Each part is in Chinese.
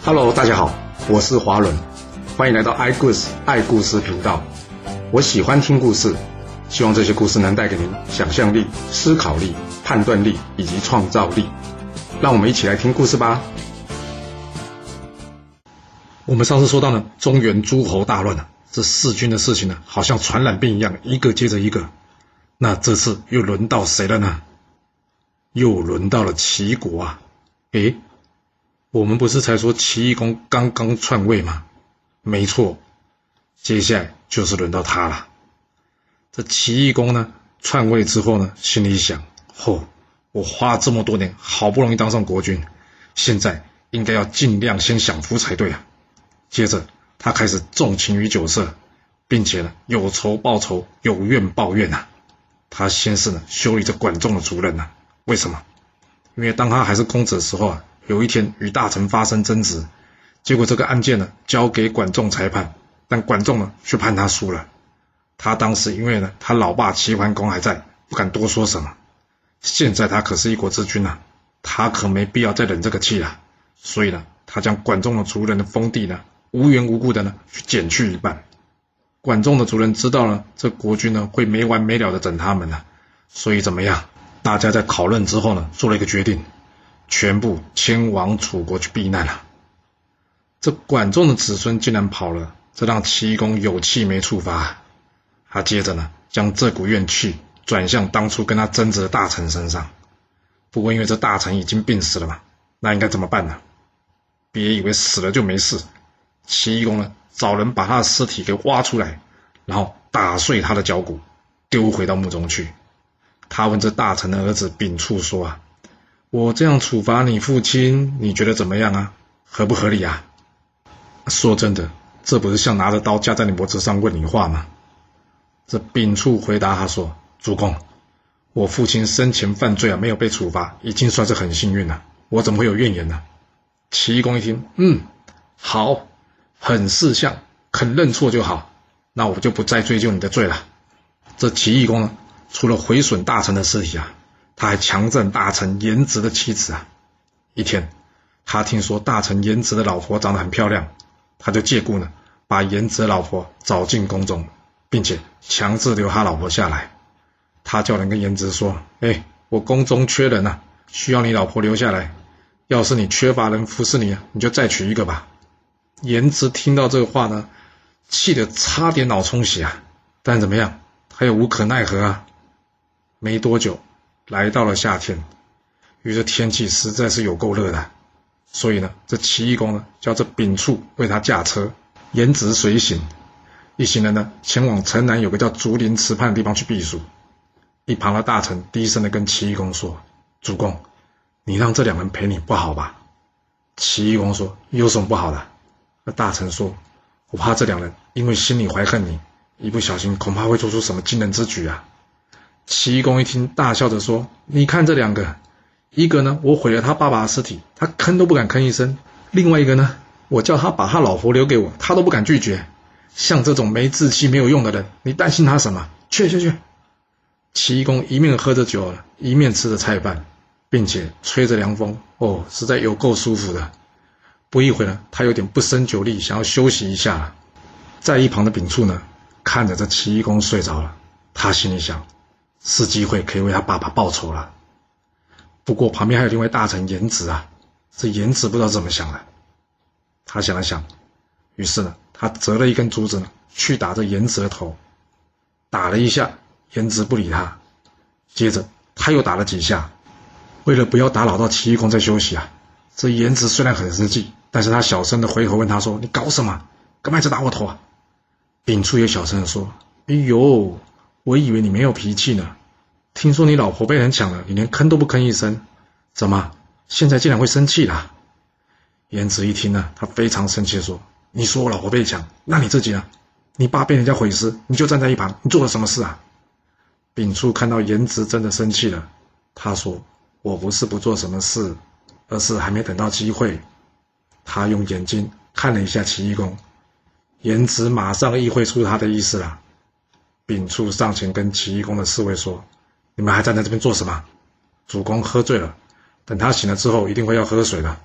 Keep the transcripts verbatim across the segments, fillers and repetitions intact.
Hello， 大家好，我是华伦，欢迎来到爱故事爱故事频道。我喜欢听故事，希望这些故事能带给您想象力、思考力、判断力以及创造力。让我们一起来听故事吧。我们上次说到呢，中原诸侯大乱啊，这弑君的事情呢，好像传染病一样，一个接着一个。那这次又轮到谁了呢？又轮到了齐国啊！诶，我们不是才说齐懿公刚刚篡位吗？没错，接下来就是轮到他了。这齐懿公呢，篡位之后呢，心里想：哦，我花了这么多年，好不容易当上国君，现在应该要尽量先享福才对啊。接着，他开始纵情于酒色，并且呢，有仇报仇，有怨报怨啊。他先是呢，修理这管仲的族人啊。为什么？因为当他还是公子的时候啊，有一天与大臣发生争执，结果这个案件呢交给管仲裁判，但管仲呢却判他输了。他当时因为呢他老爸齐桓公还在，不敢多说什么。现在他可是一国之君啊，他可没必要再忍这个气了。所以呢，他将管仲的族人的封地呢无缘无故的呢去减去一半。管仲的族人知道了这国君呢会没完没了的整他们啊，所以怎么样？大家在讨论之后呢，做了一个决定，全部迁往楚国去避难了。这管仲的子孙竟然跑了，这让齐懿公有气没处发。他接着呢，将这股怨气转向当初跟他争执的大臣身上。不过因为这大臣已经病死了嘛，那应该怎么办呢？别以为死了就没事。齐懿公呢，找人把他的尸体给挖出来，然后打碎他的脚骨，丢回到墓中去。他问这大臣的儿子秉处说啊，我这样处罚你父亲，你觉得怎么样啊？合不合理啊？说真的，这不是像拿着刀架在你脖子上问你话吗？这秉处回答他说，主公，我父亲生前犯罪啊，没有被处罚，已经算是很幸运了，我怎么会有怨言呢？齐懿公一听，嗯，好，很识相，肯认错就好，那我就不再追究你的罪了。这齐懿公呢，除了毁损大臣的尸体啊，他还强赠大臣颜值的妻子啊。一天，他听说大臣颜值的老婆长得很漂亮，他就借故呢，把颜值的老婆找进宫中，并且强制留他老婆下来。他叫人跟颜值说，哎，我宫中缺人啊，需要你老婆留下来，要是你缺乏人服侍你啊，你就再娶一个吧。颜值听到这个话呢，气得差点脑充血啊，但怎么样，他又无可奈何啊。没多久，来到了夏天，因为这天气实在是有够热的，所以呢，这齐懿公呢，叫这秉处为他驾车，颜值随行。一行人呢，前往城南有个叫竹林池畔的地方去避暑。一旁的大臣低声的跟齐懿公说，主公，你让这两人陪你不好吧？齐懿公说，有什么不好的？那大臣说，我怕这两人因为心里怀恨你，一不小心恐怕会做出什么惊人之举啊。齐懿公一听，大笑着说，你看这两个，一个呢，我毁了他爸爸的尸体，他吭都不敢吭一声；另外一个呢，我叫他把他老婆留给我，他都不敢拒绝。像这种没志气没有用的人，你担心他什么？去去去！齐懿公一面喝着酒，一面吃着菜饭，并且吹着凉风，哦，实在有够舒服的。不一会呢，他有点不胜酒力，想要休息一下了。在一旁的秉处呢，看着这齐懿公睡着了，他心里想，是机会可以为他爸爸报仇了。不过旁边还有另外大臣颜值啊，这颜值不知道怎么想的。他想了想，于是呢，他折了一根竹子呢，去打这颜值的头，打了一下，颜值不理他。接着他又打了几下，为了不要打扰到齐懿公在休息啊，这颜值虽然很生气，但是他小声的回头问他说，你搞什么？干嘛一直打我头啊？秉处也小声的说，哎呦，我以为你没有脾气呢，听说你老婆被人抢了，你连吭都不吭一声，怎么现在竟然会生气啦？颜值一听呢，他非常生气的说，你说我老婆被抢，那你自己呢？你爸被人家毁尸，你就站在一旁，你做了什么事啊？秉处看到颜值真的生气了，他说，我不是不做什么事，而是还没等到机会。他用眼睛看了一下齐懿公，颜值马上意会出他的意思了。秉处上前跟齐懿公的侍卫说，你们还站在这边做什么？主公喝醉了，等他醒了之后一定会要喝水的，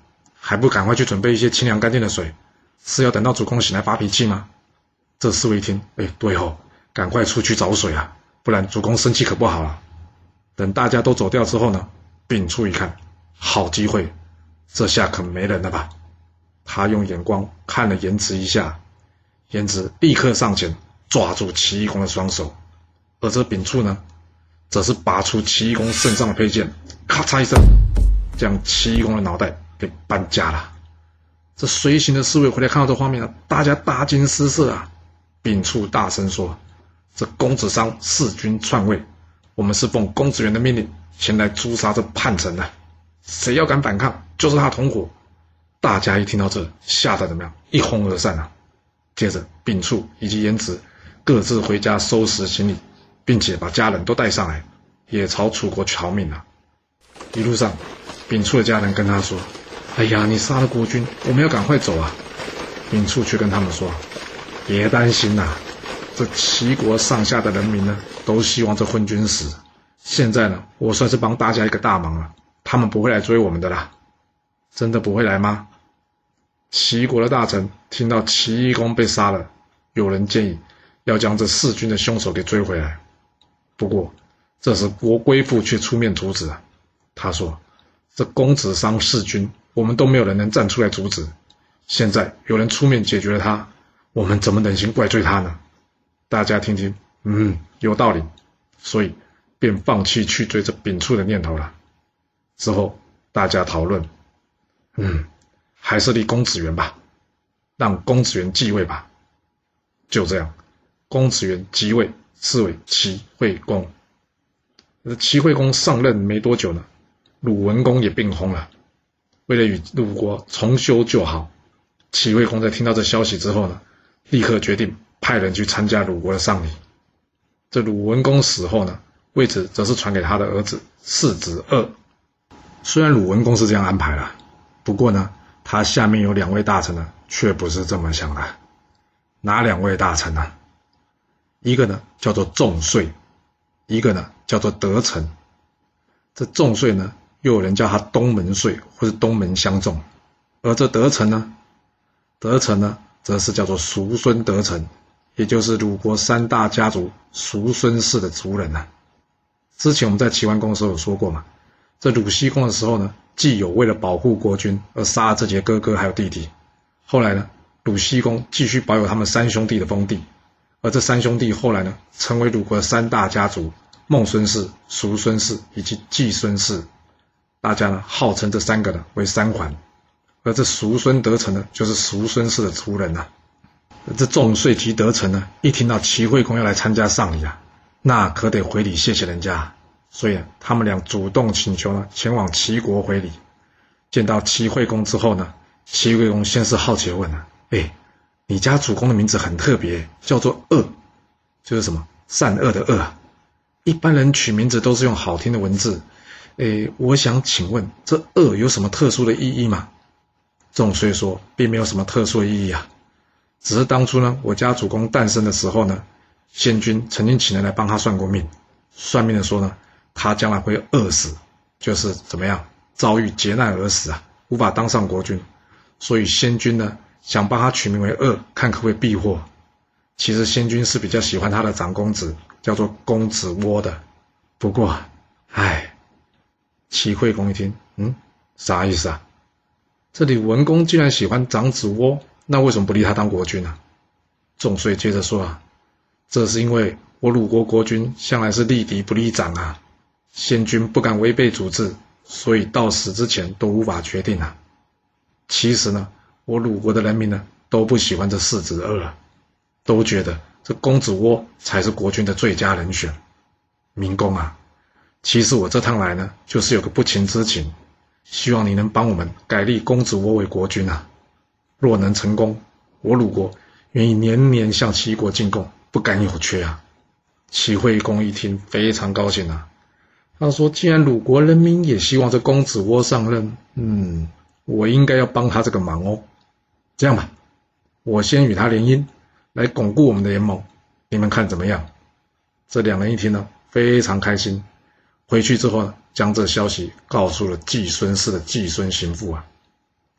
还不赶快去准备一些清凉干净的水？是要等到主公醒来发脾气吗？这侍卫一听，哎，对哦，赶快出去找水啊，不然主公生气可不好了。等大家都走掉之后呢，秉烛一看，好机会，这下可没人了吧？他用眼光看了颜值一下，颜值立刻上前抓住齐懿公的双手，而这秉烛呢，则是拔出齐懿公身上的佩剑，咔嚓一声，将齐懿公的脑袋给搬家了。这随行的侍卫回来看到这画面啊，大家大惊失色啊！秉烛大声说：“这公子商弑君篡位，我们是奉公子元的命令前来诛杀这叛臣的，谁要敢反抗，就是他同伙。”大家一听到这，吓得怎么样？一哄而散啊！接着，秉烛以及颜值各自回家收拾行李，并且把家人都带上来，也朝楚国逃命了。一路上，秉烛的家人跟他说：“哎呀，你杀了国君，我们要赶快走啊！”秉烛却跟他们说：“别担心呐、啊，这齐国上下的人民呢，都希望这昏君死。现在呢，我算是帮大家一个大忙了，他们不会来追我们的啦。”真的不会来吗？齐国的大臣听到齐懿公被杀了，有人建议要将这弑君的凶手给追回来。不过，这时国归父却出面阻止啊。他说：“这公子商弑君，我们都没有人能站出来阻止。现在有人出面解决了他，我们怎么忍心怪罪他呢？”大家听听，嗯，有道理，所以便放弃去追这秉烛的念头了。之后大家讨论，嗯，还是立公子元吧，让公子元继位吧。就这样，公子元即位，是为齐惠公。齐惠公上任没多久呢，鲁文公也病薨了。为了与鲁国重修旧好，齐惠公在听到这消息之后呢，立刻决定派人去参加鲁国的丧礼。这鲁文公死后呢，位置则是传给他的儿子世子鄂。虽然鲁文公是这样安排了，不过呢，他下面有两位大臣呢，却不是这么想的。哪两位大臣呢？一个呢叫做仲遂，一个呢叫做德成。这仲遂呢，又有人叫他东门遂或是东门相仲，而这德成呢，德成呢，则是叫做叔孙德成，也就是鲁国三大家族叔孙氏的族人啊。之前我们在齐桓公的时候有说过嘛，这鲁僖公的时候呢，既有为了保护国君而杀了这些哥哥还有弟弟，后来呢，鲁僖公继续保有他们三兄弟的封地，而这三兄弟后来呢，成为鲁国的三大家族孟孙氏、叔孙氏以及季孙氏，大家呢号称这三个呢为三桓，而这叔孙德成呢，就是叔孙氏的族人啊。这仲遂及德成呢，一听到齐惠公要来参加丧礼啊，那可得回礼谢谢人家，所以啊，他们俩主动请求呢前往齐国回礼。见到齐惠公之后呢，齐惠公先是好奇地问啊：“哎，你家主公的名字很特别，叫做鄂，就是什么善恶的恶啊？一般人取名字都是用好听的文字，哎，我想请问这鄂有什么特殊的意义吗？”仲遂说，并没有什么特殊的意义啊，只是当初呢，我家主公诞生的时候呢，先君曾经请人来帮他算过命，算命的说呢，他将来会饿死，就是怎么样遭遇劫难而死啊，无法当上国君，所以先君呢想帮他取名为鄂，看可不可以避祸。其实先君是比较喜欢他的长公子，叫做公子窝的。不过，唉，齐惠公一听，嗯，啥意思啊？这里文公既然喜欢长子窝，那为什么不立他当国君呢、啊？仲遂接着说啊，这是因为我鲁国国君向来是立嫡不立长啊，先君不敢违背主制，所以到死之前都无法决定啊。其实呢，我鲁国的人民呢都不喜欢这世子鄂啊，都觉得这公子窝才是国君的最佳人选。明公啊，其实我这趟来呢，就是有个不情之请，希望你能帮我们改立公子窝为国君啊。若能成功，我鲁国愿意年年向齐国进贡，不敢有缺啊。齐惠公一听非常高兴啊，他说既然鲁国人民也希望这公子窝上任，嗯，我应该要帮他这个忙哦。这样吧，我先与他联姻，来巩固我们的联盟，你们看怎么样？这两人一听呢，非常开心。回去之后呢，将这消息告诉了季孙氏的季孙行父啊。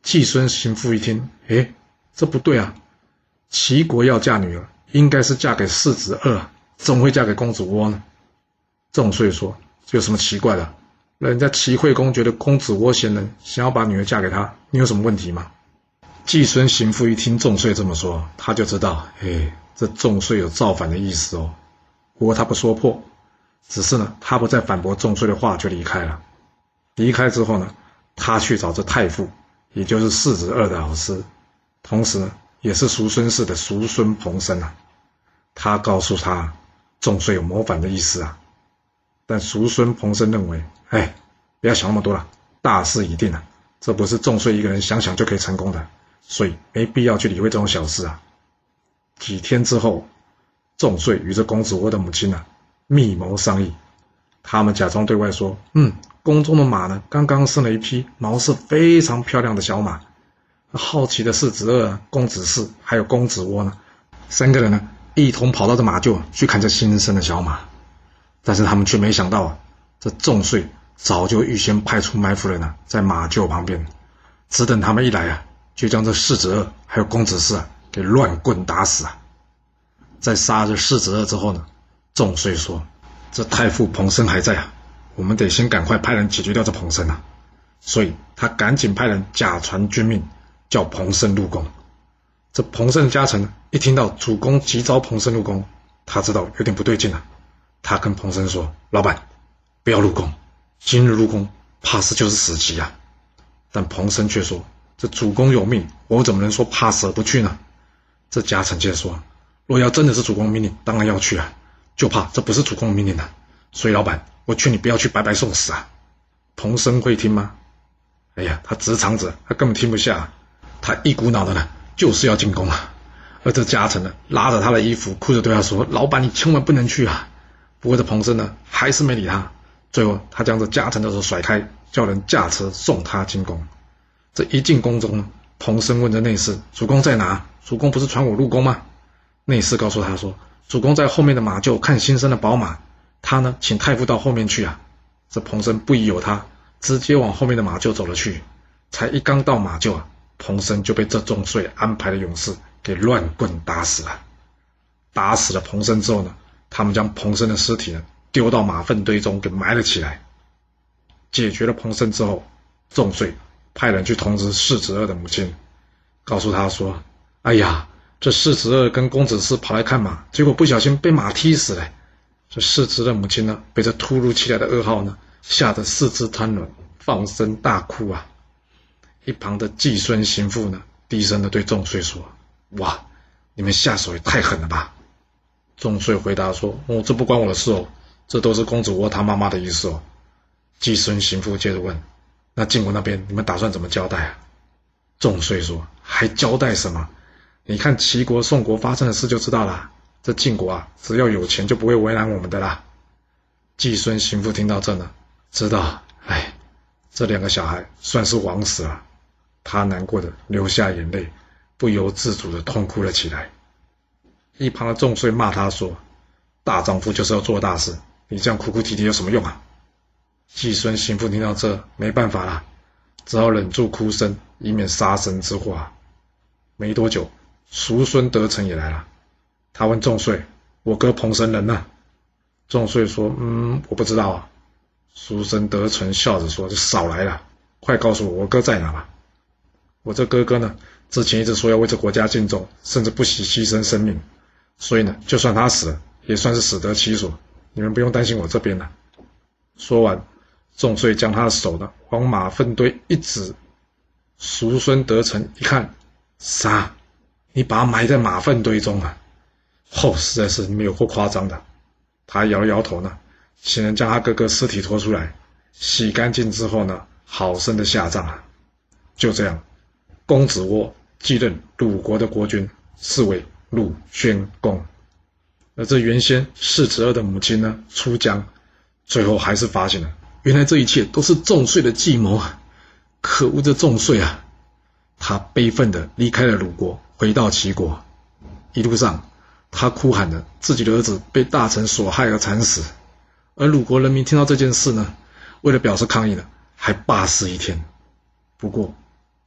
季孙行父一听，诶，这不对啊，齐国要嫁女儿，应该是嫁给世子二啊，怎么会嫁给公子窝呢？仲遂说，这有什么奇怪的？人家齐惠公觉得公子窝贤能，想要把女儿嫁给他，你有什么问题吗？季孙行父一听仲遂这么说，他就知道，嘿，这仲遂有造反的意思哦。不过他不说破，只是呢，他不再反驳仲遂的话就离开了。离开之后呢，他去找这太傅，也就是世子二的老师，同时呢，也是叔孙氏的叔孙彭生啊。他告诉他，仲遂有谋反的意思啊。但叔孙彭生认为，哎，不要想那么多了，大势已定了，这不是仲遂一个人想想就可以成功的，所以没必要去理会这种小事啊。几天之后，仲遂与这公子窝的母亲啊密谋商议，他们假装对外说，嗯，宫中的马呢刚刚生了一匹毛色非常漂亮的小马，好奇的世子二、公子氏还有公子窝呢，三个人呢一同跑到这马厩去看这新生的小马。但是他们却没想到啊，这仲遂早就预先派出埋伏人啊，在马厩旁边，只等他们一来啊，就将这世子二还有公子氏啊给乱棍打死啊。在杀这世子二之后呢，仲遂说，这太傅彭生还在啊，我们得先赶快派人解决掉这彭生啊。所以他赶紧派人假传军命，叫彭生入宫。这彭生的家臣一听到主公急召彭生入宫，他知道有点不对劲了。他跟彭生说，老板，不要入宫，今日入宫怕是就是死期啊。但彭生却说，这主公有命，我怎么能说怕死而不去呢？这家臣接着说，若要真的是主公的命令，当然要去啊，就怕这不是主公的命令啊，所以老板，我劝你不要去白白送死啊。彭生会听吗？哎呀，他直肠子，他根本听不下，他一股脑的呢就是要进宫啊。而这家臣呢拉着他的衣服，哭着对他说，老板，你千万不能去啊。不过这彭生呢还是没理他，最后他将这家臣的手甩开，叫人驾车送他进宫。这一进宫中呢，彭生问这内侍，主公在哪？主公不是传我入宫吗？内侍告诉他说，主公在后面的马厩看新生的宝马，他呢请太傅到后面去啊。这彭生不疑有他，直接往后面的马厩走了去。才一刚到马厩啊，彭生就被这仲遂安排的勇士给乱棍打死了。打死了彭生之后呢，他们将彭生的尸体呢丢到马粪堆中给埋了起来。解决了彭生之后，仲遂派人去通知世子二的母亲，告诉他说，哎呀，这世子二跟公子氏跑来看马，结果不小心被马踢死了。这世子的母亲呢被这突如其来的噩耗呢吓得四肢瘫软，放声大哭啊。一旁的季孙行父呢低声的对仲遂说，哇，你们下手也太狠了吧。仲遂回答说，哦，这不关我的事哦，这都是公子窝他妈妈的意思哦。季孙行父接着问，那晋国那边你们打算怎么交代啊？仲遂说，还交代什么？你看齐国宋国发生的事就知道了，这晋国啊只要有钱就不会为难我们的啦。季孙行父听到这呢，知道，哎，这两个小孩算是枉死了。他难过的流下眼泪，不由自主的痛哭了起来。一旁的仲遂骂他说，大丈夫就是要做大事，你这样哭哭啼啼有什么用啊？季孙行父听到这没办法了，只好忍住哭声，以免杀身之祸。没多久，叔孙得臣也来了。他问仲遂，我哥彭生人呢？仲遂说，嗯，我不知道啊。叔孙得臣笑着说，就少来了，快告诉我我哥在哪吧。我这哥哥呢之前一直说要为这国家尽忠，甚至不惜牺牲生命，所以呢就算他死了也算是死得其所，你们不用担心我这边了。说完，仲遂将他的手呢往马粪堆一指。叔孙得臣一看，啥？你把他埋在马粪堆中啊？哦，实在是没有够夸张的。他摇摇头呢，请人将他哥哥尸体拖出来，洗干净之后呢，好生的下葬啊。就这样，公子窝继任鲁国的国君，是为鲁宣公。而这原先世子二的母亲呢出江，最后还是发现了，原来这一切都是仲遂的计谋啊！可恶这仲遂啊！他悲愤地离开了鲁国，回到齐国。一路上，他哭喊着自己的儿子被大臣所害而惨死。而鲁国人民听到这件事呢，为了表示抗议呢，还罢市一天。不过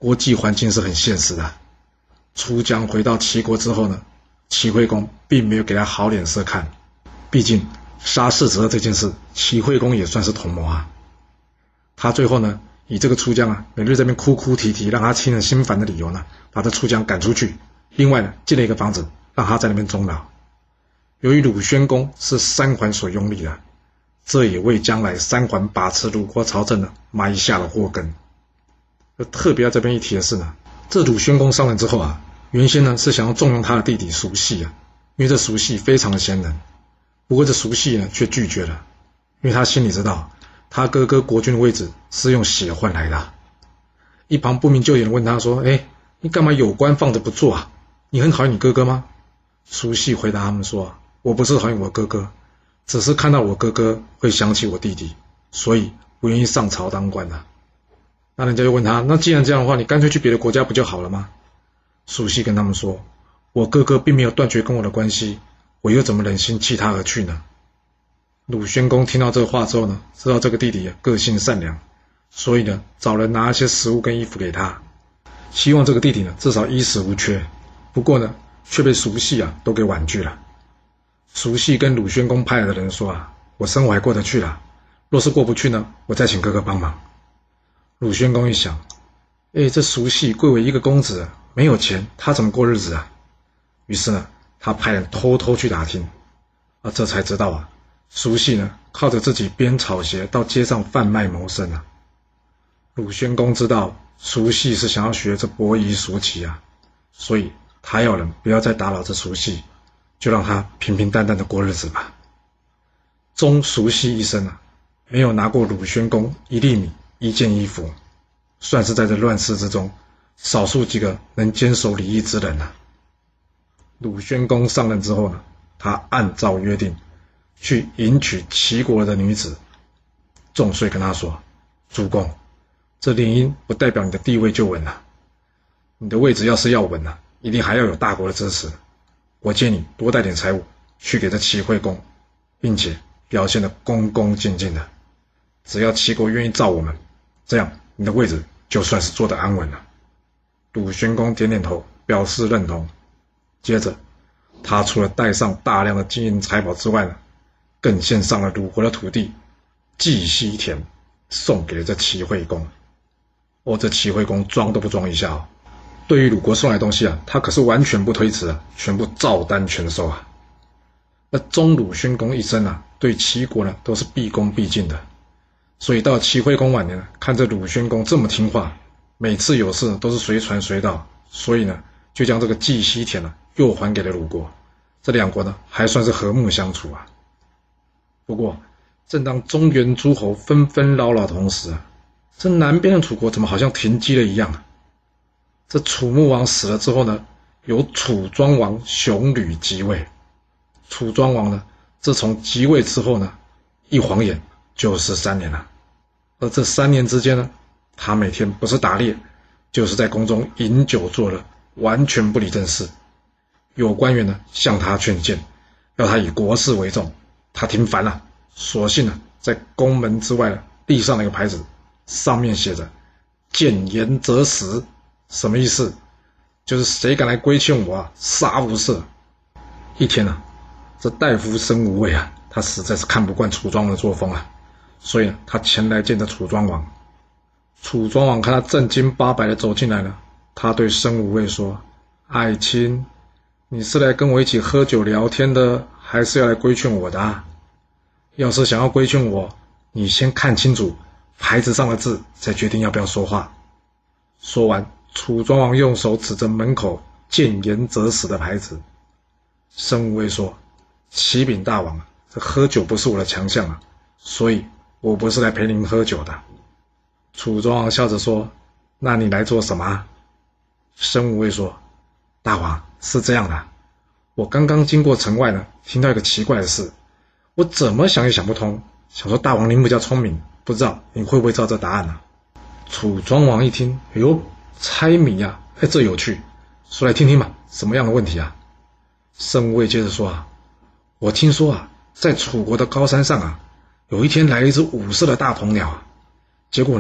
国际环境是很现实的。出江回到齐国之后呢，齐惠公并没有给他好脸色看，毕竟杀世子的这件事，齐惠公也算是同谋啊。他最后呢，以这个出江啊，每日这边哭哭啼啼，让他亲人心烦的理由呢，把这出江赶出去。另外呢，建了一个房子，让他在那边终老。由于鲁宣公是三桓所拥立的，这也为将来三桓把持鲁国朝政呢埋下了祸根。而特别要这边一提的是呢，这鲁宣公上任之后啊，原先呢是想要重用他的弟弟叔奚啊，因为这叔奚非常的贤能。不过这叔奚呢却拒绝了，因为他心里知道他哥哥国君的位置是用血换来的。一旁不明就里的问他说：哎，你干嘛有官放着不做啊？你很讨厌你哥哥吗？叔奚回答他们说：我不是讨厌我哥哥，只是看到我哥哥会想起我弟弟，所以不愿意上朝当官啊。那人家就问他，那既然这样的话，你干脆去别的国家不就好了吗？叔奚跟他们说，我哥哥并没有断绝跟我的关系，我又怎么忍心弃他而去呢？鲁宣公听到这话之后呢，知道这个弟弟个性善良，所以呢，找人拿一些食物跟衣服给他，希望这个弟弟呢至少衣食无缺。不过呢，却被叔奚啊都给婉拒了。叔奚跟鲁宣公派来的人说啊，我生活还过得去啦，若是过不去呢，我再请哥哥帮忙。鲁宣公一想，哎，这叔奚贵为一个公子，没有钱，他怎么过日子啊？于是呢，他派人偷偷去打听，啊，这才知道啊，叔奚呢靠着自己编草鞋到街上贩卖谋生啊。鲁宣公知道叔奚是想要学这伯夷叔齐啊，所以他要人不要再打扰这叔奚，就让他平平淡淡的过日子吧。终叔奚一生啊，没有拿过鲁宣公一粒米一件衣服，算是在这乱世之中少数几个能坚守礼义之人啊。鲁宣公上任之后呢，他按照约定去迎娶齐国的女子。仲遂跟他说，主公，这联姻不代表你的地位就稳了，你的位置要是要稳了，一定还要有大国的支持。我建议你多带点财物去给这齐惠公，并且表现得恭恭敬敬的，只要齐国愿意照我们，这样你的位置就算是坐得安稳了。鲁宣公点点头表示认同。接着他除了带上大量的金银财宝之外呢，更献上了鲁国的土地绩溪田，送给了这齐惠公。哦，这齐惠公装都不装一下哦，对于鲁国送来的东西啊，他可是完全不推辞啊，全部照单全收啊。那中鲁宣公一生啊，对齐国呢都是毕恭毕敬的，所以到齐惠公晚年呢，看这鲁宣公这么听话，每次有事都是随传随到，所以呢，就将这个绩溪田呢又还给了鲁国。这两国呢还算是和睦相处啊。不过，正当中原诸侯纷纷扰扰的同时啊，这南边的楚国怎么好像停机了一样啊？这楚穆王死了之后呢，由楚庄王熊吕即位。楚庄王呢，自从即位之后呢，一晃眼就是三年了。而这三年之间呢，他每天不是打猎，就是在宫中饮酒作乐，完全不理政事。有官员呢向他劝谏，要他以国事为重，他听烦了，索性呢在宫门之外立上了一个牌子，上面写着谏言则死，什么意思？就是谁敢来规劝我啊，杀无赦。一天啊，这大夫申无畏啊，他实在是看不惯楚庄王的作风啊，所以呢他前来见着楚庄王。楚庄王看他正经八百的走进来了，他对申无畏说，爱卿，你是来跟我一起喝酒聊天的，还是要来规劝我的啊？要是想要规劝我，你先看清楚牌子上的字，再决定要不要说话。说完，楚庄王用手指着门口谏言则死的牌子。申无畏说，启禀大王，这喝酒不是我的强项啊，所以我不是来陪您喝酒的。楚庄王笑着说，那你来做什么啊？申无畏说，大王，是这样的，我刚刚经过城外呢，听到一个奇怪的事，我怎么想也想不通，想说大王您比较聪明，不知道你会不会知道这答案呢？楚庄王一听，哎呦，猜谜啊，哎，这有趣，说来听听吧，什么样的问题啊？申无畏接着说啊，我听说啊，在楚国的高山上啊，有一天来了一只五色的大铜鸟啊，结果呢，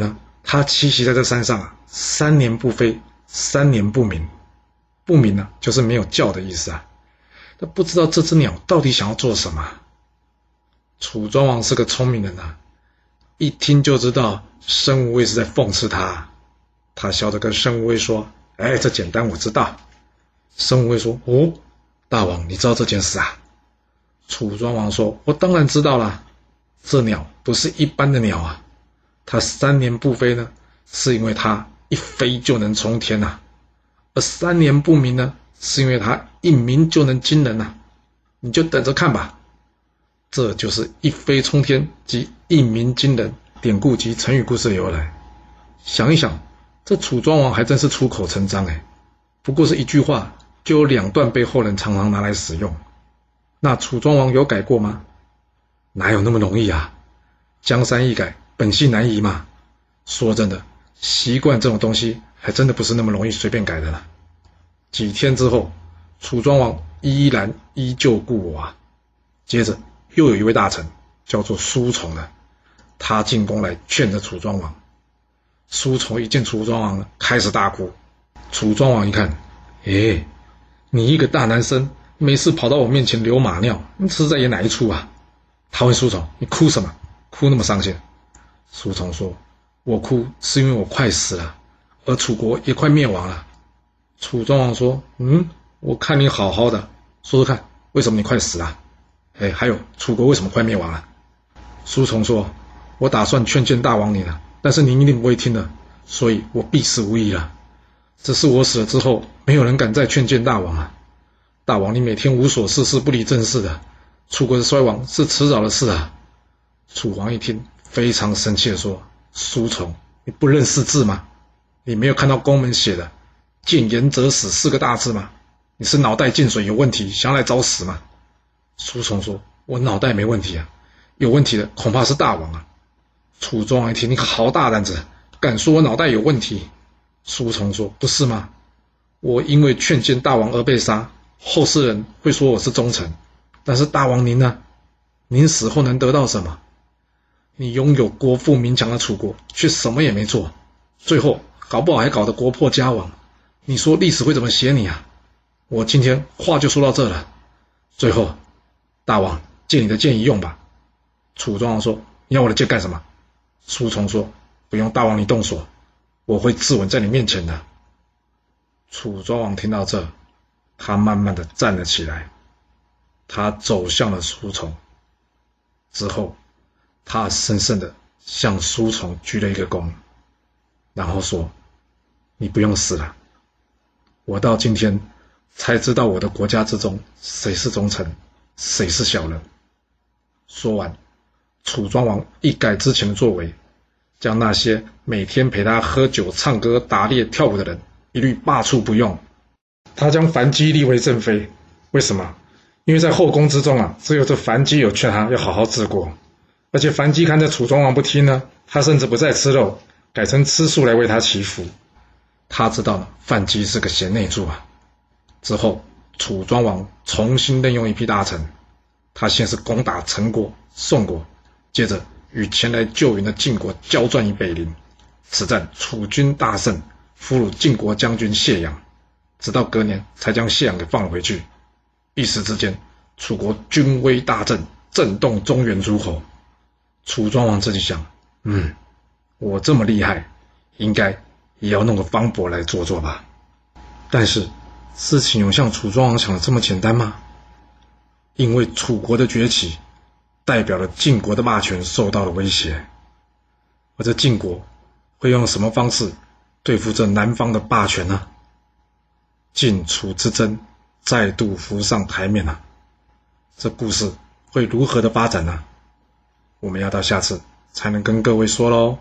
他栖息在这山上啊，三年不飞，三年不鸣。不鸣呢、啊，就是没有叫的意思啊。他不知道这只鸟到底想要做什么。楚庄王是个聪明人啊，一听就知道申无畏是在讽刺他。他笑着跟申无畏说：“哎，这简单，我知道。”申无畏说：“哦，大王，你知道这件事啊？”楚庄王说：“我当然知道啦，这鸟不是一般的鸟啊，它三年不飞呢，是因为它一飞就能冲天啊，而三年不鸣呢，是因为它一鸣就能惊人啊，你就等着看吧。”这就是一飞冲天及一鸣惊人典故及成语故事的由来。想一想，这楚庄王还真是出口成章哎，不过是一句话，就有两段被后人常常拿来使用。那楚庄王有改过吗？哪有那么容易啊？江山易改，本性难移嘛。说真的，习惯这种东西还真的不是那么容易随便改的啦。几天之后，楚庄王依然依旧故我啊。接着又有一位大臣叫做苏从的，他进宫来劝着楚庄王。苏从一见楚庄王开始大哭。楚庄王一看，诶，你一个大男生没事跑到我面前流马尿，你是在演哪一出啊？他问苏从：“你哭什么？哭那么伤心？”苏从说：“我哭是因为我快死了，而楚国也快灭亡了。”楚庄王说：“嗯，我看你好好的，说说看，为什么你快死了？哎，还有楚国为什么快灭亡了？”苏从说：“我打算劝谏大王你了，但是您一定不会听的，所以我必死无疑了。只是我死了之后，没有人敢再劝谏大王了。大王你每天无所事事，不理政事的，楚国的衰亡是迟早的事啊。”楚王一听，非常生气地说：“苏从，你不认识字吗？你没有看到宫门写的‘谏言者死’四个大字吗？你是脑袋进水有问题，想要来找死吗？”苏从说：“我脑袋没问题啊，有问题的恐怕是大王啊。”楚庄王一听，你好大胆子，敢说我脑袋有问题？苏从说：“不是吗？我因为劝谏大王而被杀，后世人会说我是忠臣，但是大王您呢？您死后能得到什么？你拥有国富民强的楚国，却什么也没做，最后搞不好还搞得国破家亡。你说历史会怎么写你啊？我今天话就说到这了。最后，大王借你的剑一用吧。”楚庄王说：“你要我的剑干什么？”苏从说：“不用大王你动手，我会自刎在你面前的。”楚庄王听到这，他慢慢的站了起来，他走向了苏从，之后他深深的向苏从鞠了一个躬，然后说：“你不用死了，我到今天才知道我的国家之中谁是忠臣，谁是小人。”说完，楚庄王一改之前的作为，将那些每天陪他喝酒、唱歌、打猎、跳舞的人一律罢黜不用。他将樊姬立为正妃，为什么？因为在后宫之中啊，只有这樊姬有劝他要好好治国，而且樊姬看这楚庄王不听呢，他甚至不再吃肉，改成吃素来为他祈福。他知道了樊姬是个贤内助啊。之后，楚庄王重新任用一批大臣，他先是攻打陈国、宋国，接着与前来救援的晋国交战于北陵。此战楚军大胜，俘虏晋国将军谢阳，直到隔年才将谢阳给放了回去。一时之间，楚国军威大振，震动中原诸侯。楚庄王自己想，嗯，我这么厉害，应该也要弄个方伯来做做吧。但是事情有像楚庄王想的这么简单吗？因为楚国的崛起代表了晋国的霸权受到了威胁，而这晋国会用什么方式对付这南方的霸权呢？晋楚之争再度浮上台面了，这故事会如何的发展呢？我们要到下次才能跟各位说咯。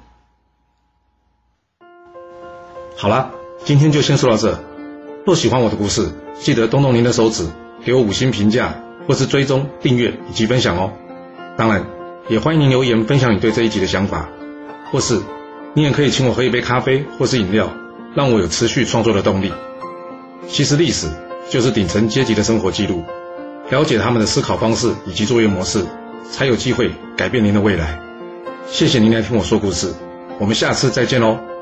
好啦，今天就先说到这。若喜欢我的故事，记得动动您的手指，给我五星评价，或是追踪、订阅以及分享哦。当然，也欢迎您留言分享你对这一集的想法，或是你也可以请我喝一杯咖啡或是饮料，让我有持续创作的动力。其实历史就是顶层阶级的生活记录，了解他们的思考方式以及作业模式，才有机会改变您的未来。谢谢您来听我说故事， 我们下次再见喽。